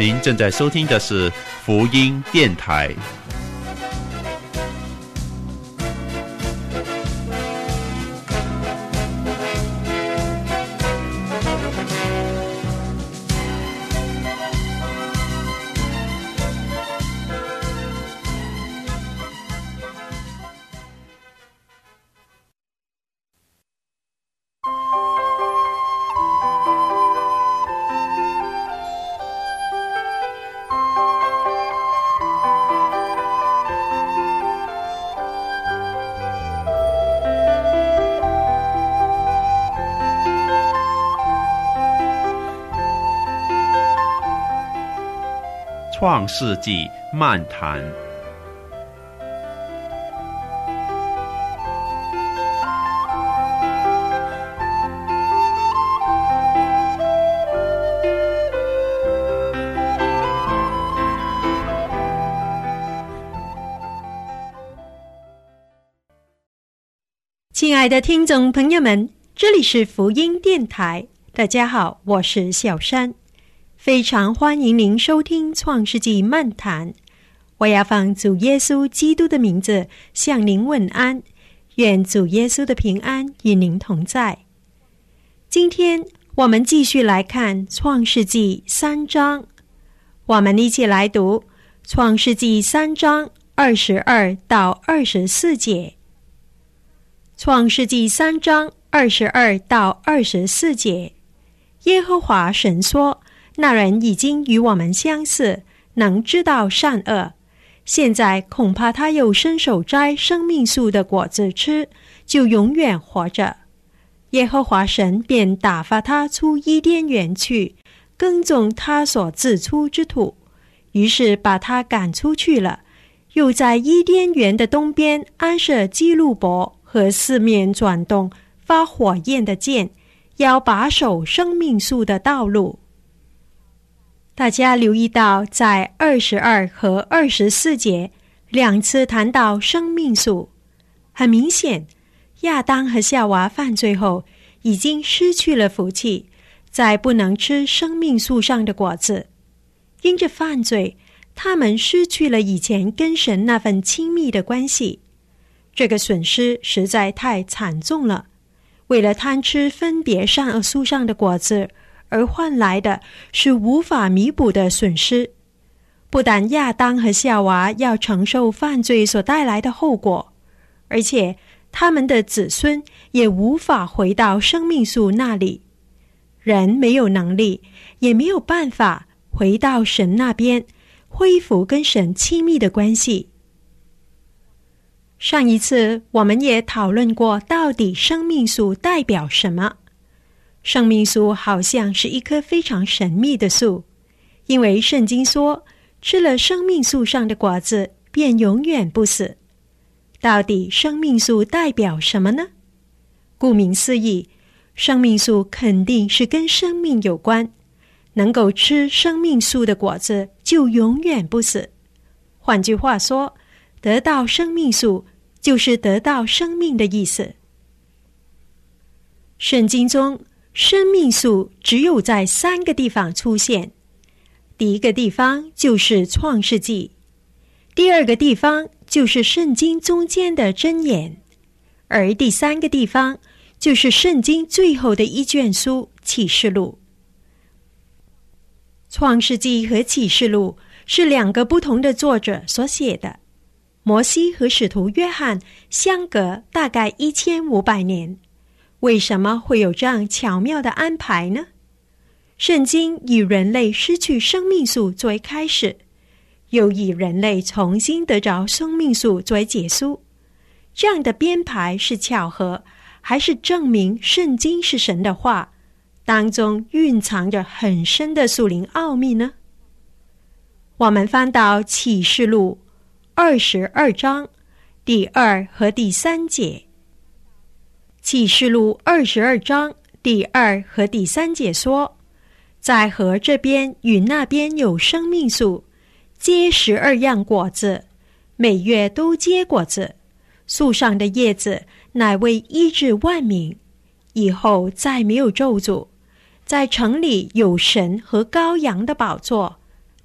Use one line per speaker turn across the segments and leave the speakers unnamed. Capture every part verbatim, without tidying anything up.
您正在收听的是福音电台。创世纪漫谈。
亲爱的听众朋友们，这里是福音电台，大家好，我是小山，非常欢迎您收听创世纪漫谈。我要奉主耶稣基督的名字向您问安，愿主耶稣的平安与您同在。今天我们继续来看创世纪三章，我们一起来读创世纪三章二十二到二十四节。创世纪三章二十二到二十四节，耶和华神说，那人已经与我们相似，能知道善恶。现在恐怕他又伸手摘生命树的果子吃，就永远活着。耶和华神便打发他出伊甸园去，耕种他所自出之土，于是把他赶出去了。又在伊甸园的东边安设基路伯和四面转动发火焰的剑，要把守生命树的道路。大家留意到，在二十二和二十四节两次谈到生命树，很明显，亚当和夏娃犯罪后已经失去了福气，再不能吃生命树上的果子。因着犯罪，他们失去了以前跟神那份亲密的关系，这个损失实在太惨重了。为了贪吃分别善恶树上的果子而换来的是无法弥补的损失。不但亚当和夏娃要承受犯罪所带来的后果，而且他们的子孙也无法回到生命树那里。人没有能力，也没有办法回到神那边，恢复跟神亲密的关系。上一次我们也讨论过，到底生命树代表什么？生命树好像是一棵非常神秘的树，因为圣经说，吃了生命树上的果子，便永远不死。到底生命树代表什么呢？顾名思义，生命树肯定是跟生命有关，能够吃生命树的果子，就永远不死。换句话说，得到生命树就是得到生命的意思。圣经中生命树只有在三个地方出现，第一个地方就是创世纪，第二个地方就是圣经中间的箴言，而第三个地方就是圣经最后的一卷书启示录。创世纪和启示录是两个不同的作者所写的，摩西和使徒约翰相隔大概一千五百年。为什么会有这样巧妙的安排呢？圣经以人类失去生命树作为开始，又以人类重新得着生命树作为结束。这样的编排是巧合，还是证明圣经是神的话，当中蕴藏着很深的属灵奥秘呢？我们翻到启示录二十二章第二和第三节。启示录二十二章第二和第三节说，在河这边与那边有生命树，结十二样果子，每月都结果子，树上的叶子乃为医治万民，以后再没有咒诅。在城里有神和羔羊的宝座，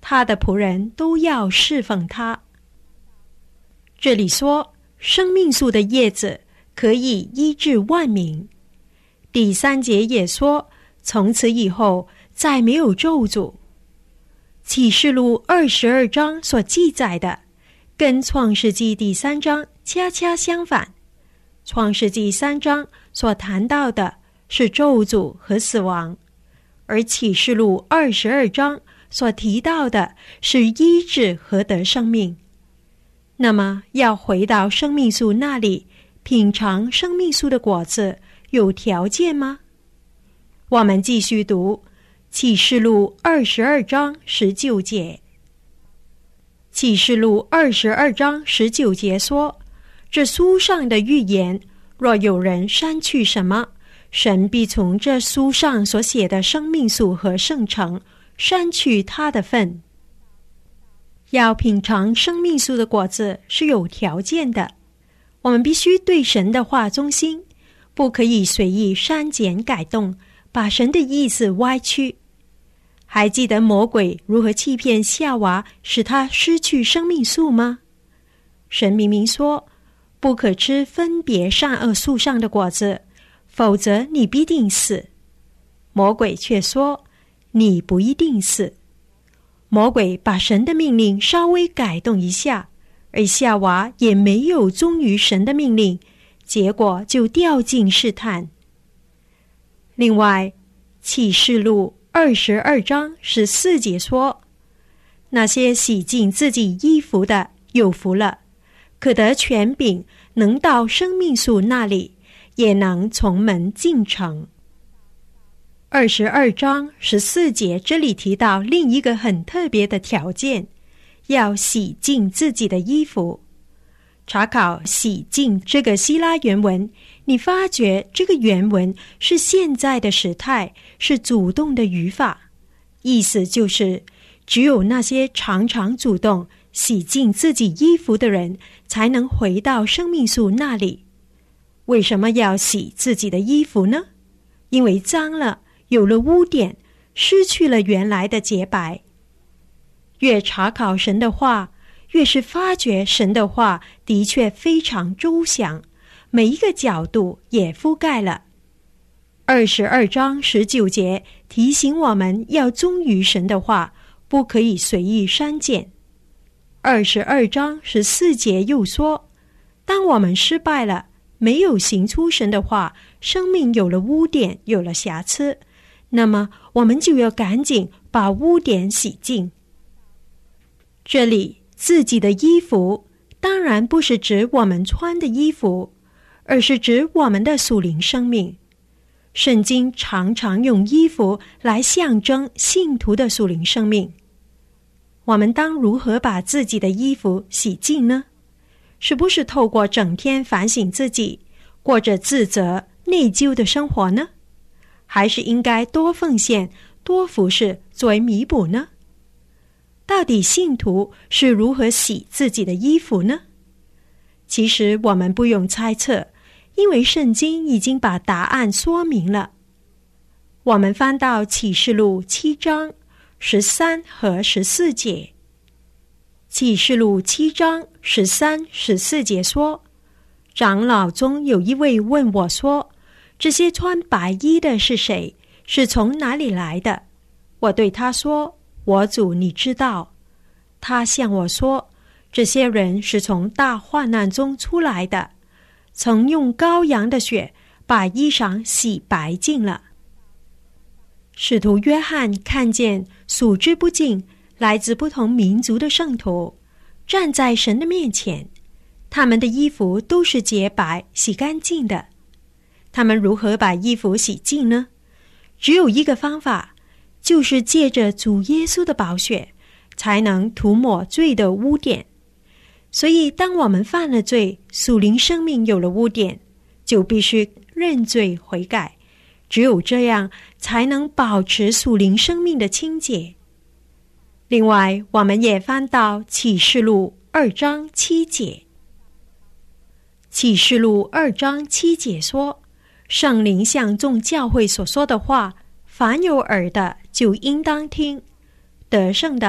他的仆人都要侍奉他。这里说生命树的叶子可以医治万民。第三节也说，从此以后再没有咒诅。启示录二十二章所记载的跟创世纪第三章恰恰相反。创世纪三章所谈到的是咒诅和死亡，而启示录二十二章所提到的是医治和得生命。那么要回到生命树那里品尝生命树的果子，有条件吗？我们继续读启示录二十二章十九节。启示录二十二章十九节说，这书上的预言，若有人删去什么，神必从这书上所写的生命树和圣城删去他的份。要品尝生命树的果子是有条件的，我们必须对神的话忠心，不可以随意删减改动，把神的意思歪曲。还记得魔鬼如何欺骗夏娃，使他失去生命树吗？神明明说，不可吃分别善恶树上的果子，否则你必定死。魔鬼却说，你不一定死。魔鬼把神的命令稍微改动一下，而夏娃也没有忠于神的命令，结果就掉进试探。另外，启示录二十二章十四节说，那些洗净自己衣服的有福了，可得权柄，能到生命树那里，也能从门进城。二十二章十四节这里提到另一个很特别的条件，要洗净自己的衣服。查考洗净这个希腊原文，你发觉这个原文是现在的时态，是主动的语法，意思就是只有那些常常主动洗净自己衣服的人才能回到生命树那里。为什么要洗自己的衣服呢？因为脏了，有了污点，失去了原来的洁白。越查考神的话，越是发觉神的话的确非常周详，每一个角度也覆盖了。二十二章十九节提醒我们要忠于神的话，不可以随意删减。二十二章十四节又说，当我们失败了，没有行出神的话，生命有了污点，有了瑕疵，那么我们就要赶紧把污点洗净。这里自己的衣服当然不是指我们穿的衣服，而是指我们的属灵生命。圣经常常用衣服来象征信徒的属灵生命。我们当如何把自己的衣服洗净呢？是不是透过整天反省自己，过着自责、内疚的生活呢？还是应该多奉献、多服侍作为弥补呢？到底信徒是如何洗自己的衣服呢？其实我们不用猜测，因为圣经已经把答案说明了。我们翻到启示录七章十三和十四节。启示录七章十三、十四节说，长老中有一位问我说，这些穿白衣的是谁？是从哪里来的？我对他说，我主你知道。他向我说，这些人是从大患难中出来的，曾用羔羊的血把衣裳洗白净了。使徒约翰看见数之不尽来自不同民族的圣徒站在神的面前，他们的衣服都是洁白洗干净的。他们如何把衣服洗净呢？只有一个方法，就是借着主耶稣的宝血才能涂抹罪的污点。所以当我们犯了罪，属灵生命有了污点，就必须认罪悔改，只有这样才能保持属灵生命的清洁。另外，我们也翻到启示录二章七节。启示录二章七节说，圣灵向众教会所说的话，凡有耳的就应当听。得胜的，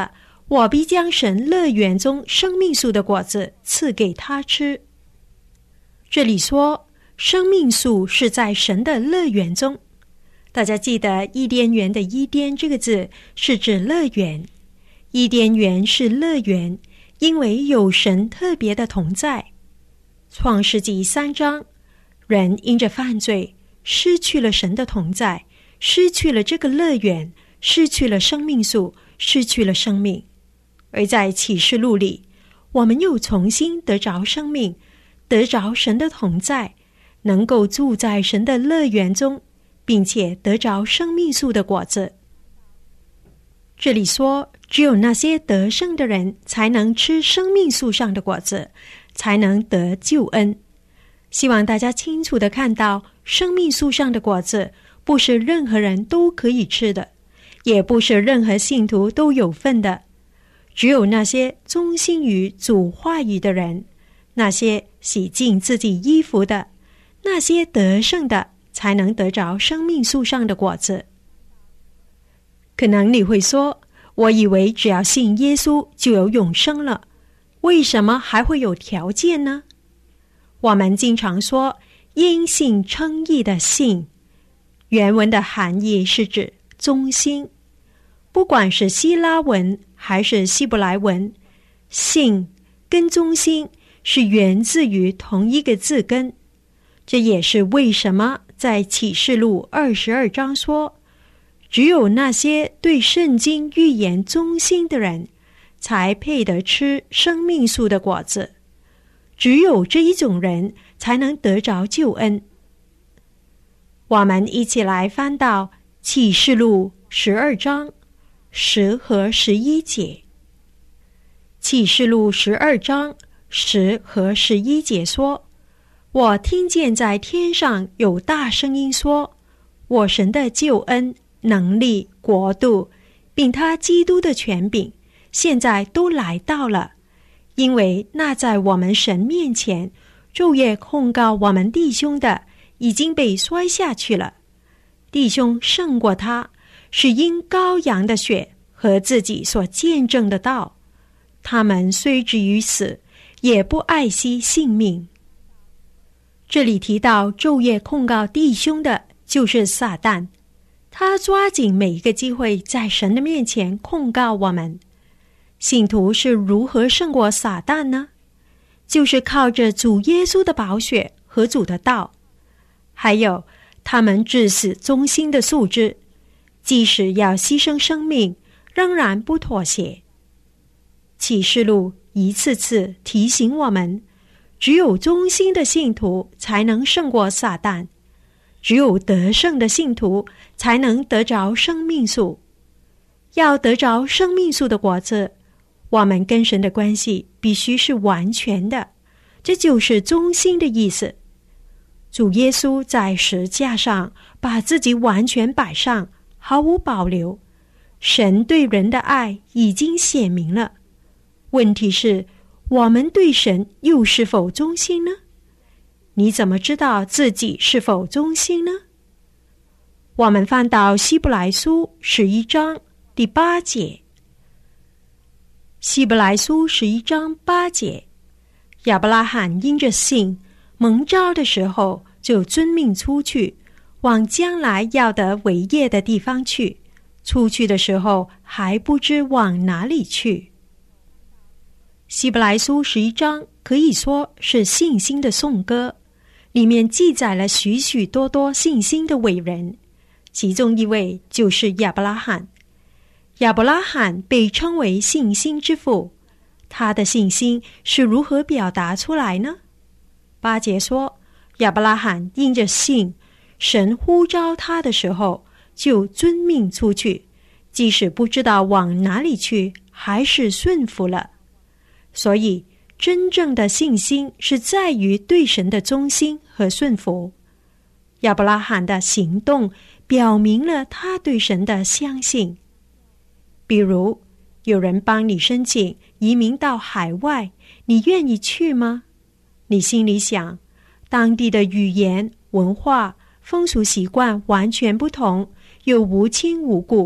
我必将神乐园中生命树的果子赐给他吃。这里说生命树是在神的乐园中，大家记得伊甸园的伊甸这个字是指乐园，伊甸园是乐园，因为有神特别的同在。创世纪三章，人因着犯罪失去了神的同在，失去了这个乐园，失去了生命树，失去了生命。而在启示录里，我们又重新得着生命，得着神的同在，能够住在神的乐园中，并且得着生命树的果子。这里说只有那些得胜的人才能吃生命树上的果子，才能得救恩。希望大家清楚地看到，生命树上的果子不是任何人都可以吃的，也不是任何信徒都有份的，只有那些忠心于主话语的人，那些洗净自己衣服的，那些得胜的，才能得着生命树上的果子。可能你会说，我以为只要信耶稣就有永生了，为什么还会有条件呢？我们经常说因信称义的信，原文的含义是指忠心。不管是希腊文还是希伯来文，信跟忠心是源自于同一个字根。这也是为什么在启示录二十二章说，只有那些对圣经预言忠心的人才配得吃生命树的果子，只有这一种人才能得着救恩。我们一起来翻到启示录十二章十和十一节。启示录十二章十和十一节说，我听见在天上有大声音说，我神的救恩、能力、国度，并他基督的权柄，现在都来到了，因为那在我们神面前昼夜控告我们弟兄的，已经被摔下去了。弟兄胜过他，是因羔羊的血和自己所见证的道。他们虽至于死，也不爱惜性命。这里提到昼夜控告弟兄的就是撒旦，他抓紧每一个机会在神的面前控告我们。信徒是如何胜过撒旦呢？就是靠着主耶稣的宝血和主的道，还有他们至死忠心的素质，即使要牺牲生命，仍然不妥协。启示录一次次提醒我们，只有忠心的信徒才能胜过撒旦，只有得胜的信徒才能得着生命树。要得着生命树的果子，我们跟神的关系必须是完全的，这就是忠心的意思。主耶稣在十架上把自己完全摆上，毫无保留。神对人的爱已经显明了，问题是我们对神又是否忠心呢？你怎么知道自己是否忠心呢？我们翻到希伯来书十一章第八节。希伯来书十一章八节，亚伯拉罕因着信蒙召的时候，就遵命出去，往将来要得为业的地方去。出去的时候还不知往哪里去。希伯来书十一章可以说是信心的颂歌，里面记载了许许多多信心的伟人，其中一位就是亚伯拉罕。亚伯拉罕被称为信心之父，他的信心是如何表达出来呢？八节说，亚伯拉罕因着信，神呼召他的时候，就遵命出去，即使不知道往哪里去，还是顺服了。所以真正的信心是在于对神的忠心和顺服。亚伯拉罕的行动表明了他对神的相信。比如有人帮你申请移民到海外，你愿意去吗？你心里想，当地的语言、文化、风俗习惯完全不同，又无亲无故，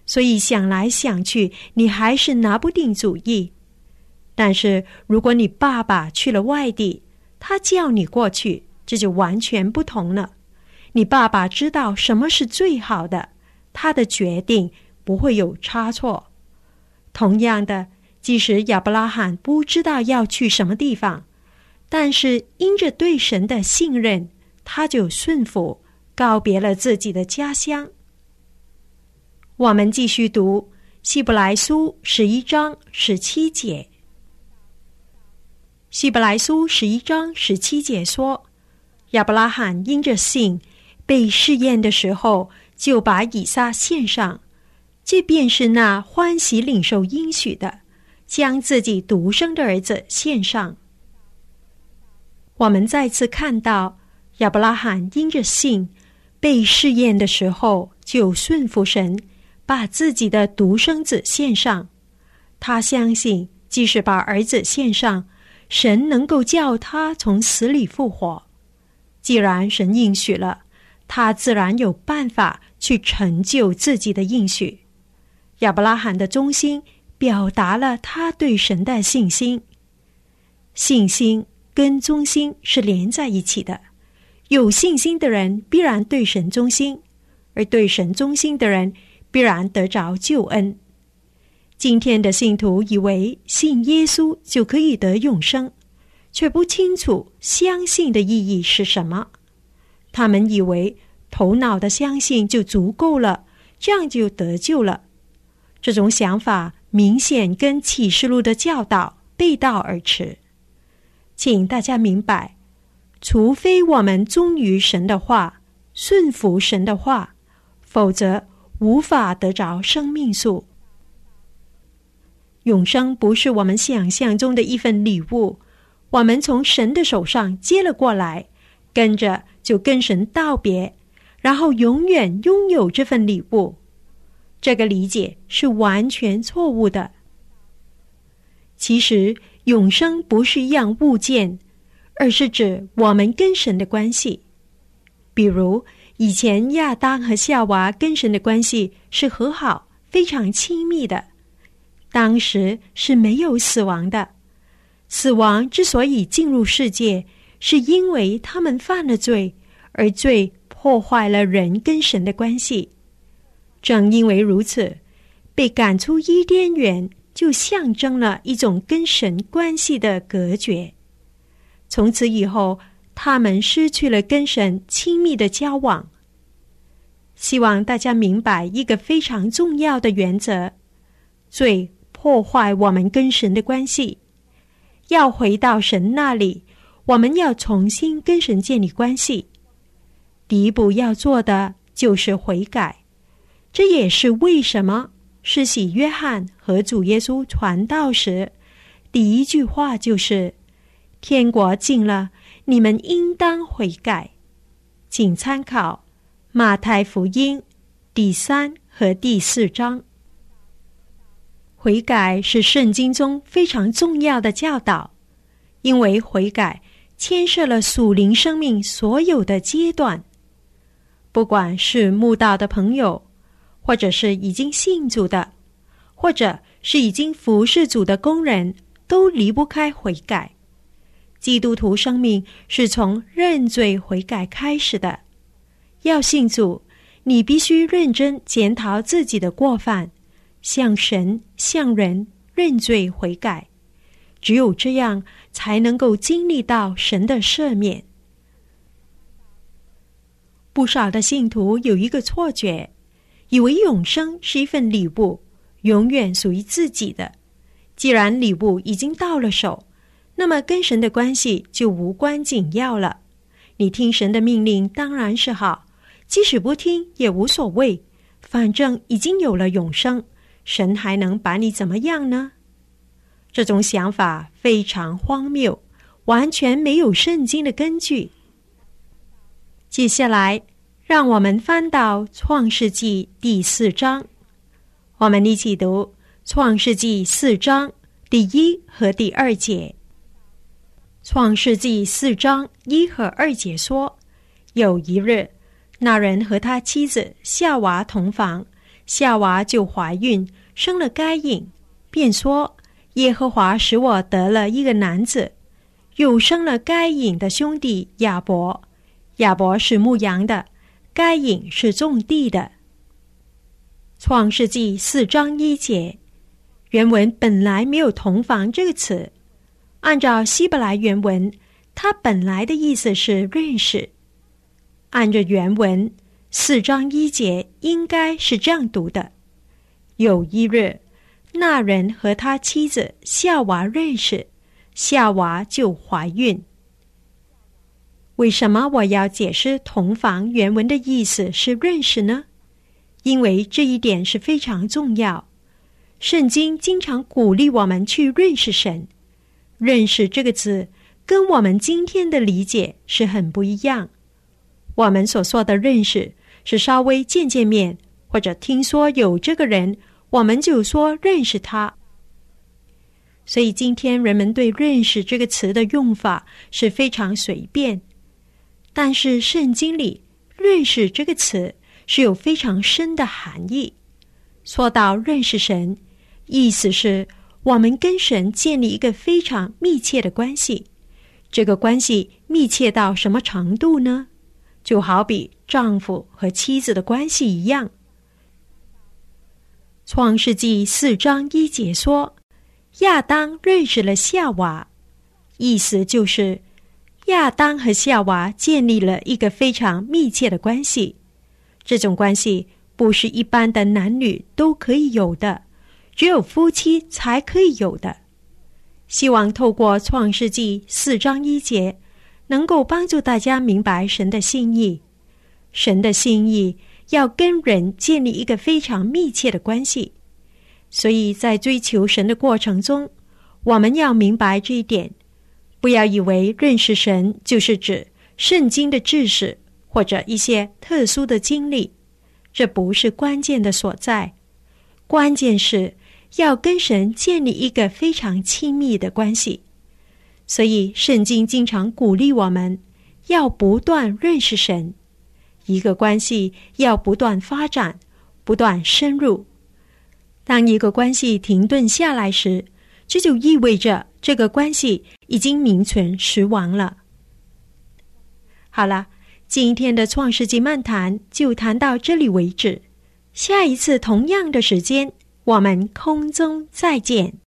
所以想来想去，你还是拿不定主意。但是如果你爸爸去了外地，他叫你过去，这就完全不同了。你爸爸知道什么是最好的，他的决定不会有差错。同样的，即使亚伯拉罕不知道要去什么地方，但是因着对神的信任，他就顺服，告别了自己的家乡。我们继续读希伯来书十一章十七节。希伯来书十一章十七节说，亚伯拉罕因着信被试验的时候，就把以撒献上，这便是那欢喜领受应许的，将自己独生的儿子献上。我们再次看到亚伯拉罕因着信被试验的时候，就顺服神，把自己的独生子献上。他相信即使把儿子献上，神能够叫他从死里复活。既然神应许了，他自然有办法去成就自己的应许。亚伯拉罕的忠心表达了他对神的信心。信心跟忠心是连在一起的，有信心的人必然对神忠心，而对神忠心的人必然得着救恩。今天的信徒以为信耶稣就可以得永生，却不清楚相信的意义是什么。他们以为头脑的相信就足够了，这样就得救了。这种想法明显跟启示录的教导背道而驰。请大家明白，除非我们忠于神的话，顺服神的话，否则无法得着生命树。永生不是我们想象中的一份礼物，我们从神的手上接了过来，跟着就跟神道别，然后永远拥有这份礼物。这个理解是完全错误的。其实永生不是一样物件，而是指我们跟神的关系。比如以前亚当和夏娃跟神的关系是和好，非常亲密的，当时是没有死亡的。死亡之所以进入世界，是因为他们犯了罪，而罪破坏了人跟神的关系。正因为如此，被赶出伊甸园就象征了一种跟神关系的隔绝。从此以后，他们失去了跟神亲密的交往。希望大家明白一个非常重要的原则：罪破坏我们跟神的关系。要回到神那里，我们要重新跟神建立关系。第一步要做的就是悔改。这也是为什么施洗约翰和主耶稣传道时，第一句话就是天国近了，你们应当悔改。请参考马太福音第三和第四章。悔改是圣经中非常重要的教导，因为悔改牵涉了属灵生命所有的阶段。不管是慕道的朋友，或者是已经信主的，或者是已经服侍主的工人，都离不开悔改。基督徒生命是从认罪悔改开始的。要信主，你必须认真检讨自己的过犯，向神向人认罪悔改。只有这样，才能够经历到神的赦免。不少的信徒有一个错觉，以为永生是一份礼物，永远属于自己的。既然礼物已经到了手，那么跟神的关系就无关紧要了。你听神的命令当然是好，即使不听也无所谓，反正已经有了永生，神还能把你怎么样呢？这种想法非常荒谬，完全没有圣经的根据。接下来让我们翻到创世纪第四章，我们一起读创世纪四章第一和第二节。创世纪四章一和二节说，有一日，那人和他妻子夏娃同房， 夏娃就怀孕，生了该隐，便说：耶和华使我得了一个男子。又生了该隐的兄弟亚伯，亚伯是牧羊的，该隐是种地的。创世纪四章一节，原文本来没有同房这个词，按照希伯来原文，它本来的意思是认识。按着原文，四章一节应该是这样读的：有一日，那人和他妻子夏娃认识，夏娃就怀孕。为什么我要解释同房原文的意思是认识呢？因为这一点是非常重要。圣经经常鼓励我们去认识神。认识这个字跟我们今天的理解是很不一样。我们所说的认识是稍微见见面，或者听说有这个人，我们就说认识他。所以今天人们对认识这个词的用法是非常随便。但是圣经里认识这个词是有非常深的含义。说到认识神，意思是我们跟神建立一个非常密切的关系。这个关系密切到什么程度呢？就好比丈夫和妻子的关系一样。创世纪四章一节说，亚当认识了夏娃，意思就是亚当和夏娃建立了一个非常密切的关系。这种关系不是一般的男女都可以有的，只有夫妻才可以有的。希望透过创世纪四章一节，能够帮助大家明白神的心意。神的心意要跟人建立一个非常密切的关系，所以在追求神的过程中，我们要明白这一点。不要以为认识神就是指圣经的知识或者一些特殊的经历，这不是关键的所在。关键是要跟神建立一个非常亲密的关系。所以圣经经常鼓励我们要不断认识神，一个关系要不断发展，不断深入。当一个关系停顿下来时，这就意味着这个关系已经名存实亡了。好了，今天的创世纪漫谈就谈到这里为止。下一次同样的时间，我们空中再见。